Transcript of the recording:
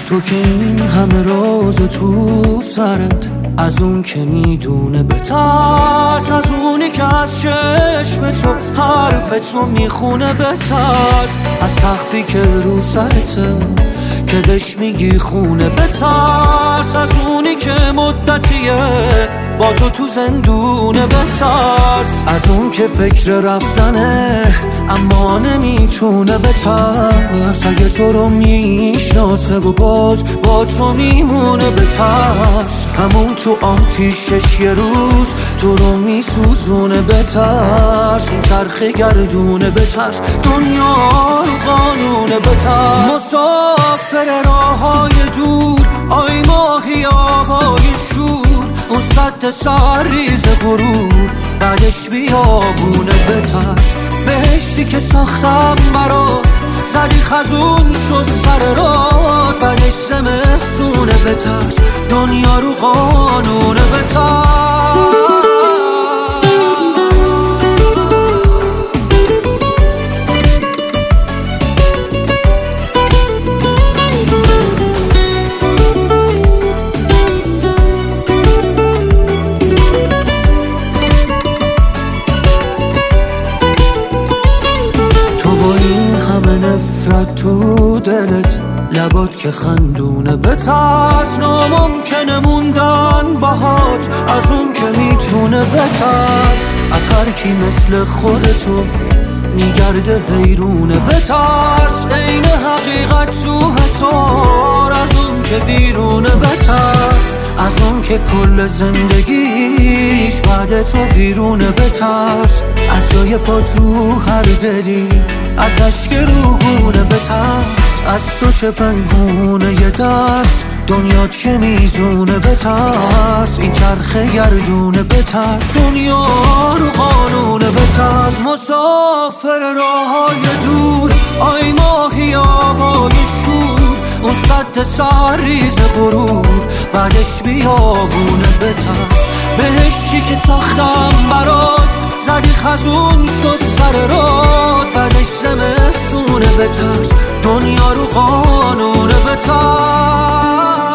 تو که این همه راز تو سرت، از اون که میدونه بترس، از اونی که از چشم تو حرف تو میخونه بترس، از سقفی که رو سرته که بهش میگی خونه بترس، از اونی که مدتیه با تو زندونه بترس، از اون که فکر رفتنه اما نمیتونه بترس، اگه تو رو میشناسه و باز با تو میمونه بترس، همون تو آتیشش یه روز تو رو میسوزونه بترس، این چرخه گردونه بترس، دنیا رو قانونه بترس، مسافر راههای دور آی ماهی آبای شور، اون سد سرریز غرور بعدش بیابونه بترس، بهشتی که ساختم برات زدی خزون شد سر راه، بعدش زمستونه بترس، دنیا رو قانونه بترس. نفرت تو دلت لبات که خندونه بترس، ناممکنه موندن باهات از اون که میتونه بترس، از هر کی مثل خودتو میگرده حیرونه بترس، عین حقیقت تو حسار از اون که بیرونه بترس، از اون که کل زندگیش بعد تو ویرونه بترس، از جای پات رو هر دلی از اشک روگونه بترس، از تو چه پنهونه یه دست دنیات که میزونه بترس، این چرخه گردونه بترس، دنیا رو قانونه بترس، مسافر راههای دور آی ماهی آبای شور، اون سد سرریز غرور بعدش بیابونه بترس، بهشتی که ساختم برات زدی خزون شد سر راه، بعدش زمستونه بترس، دنیا رو قانونه بترس.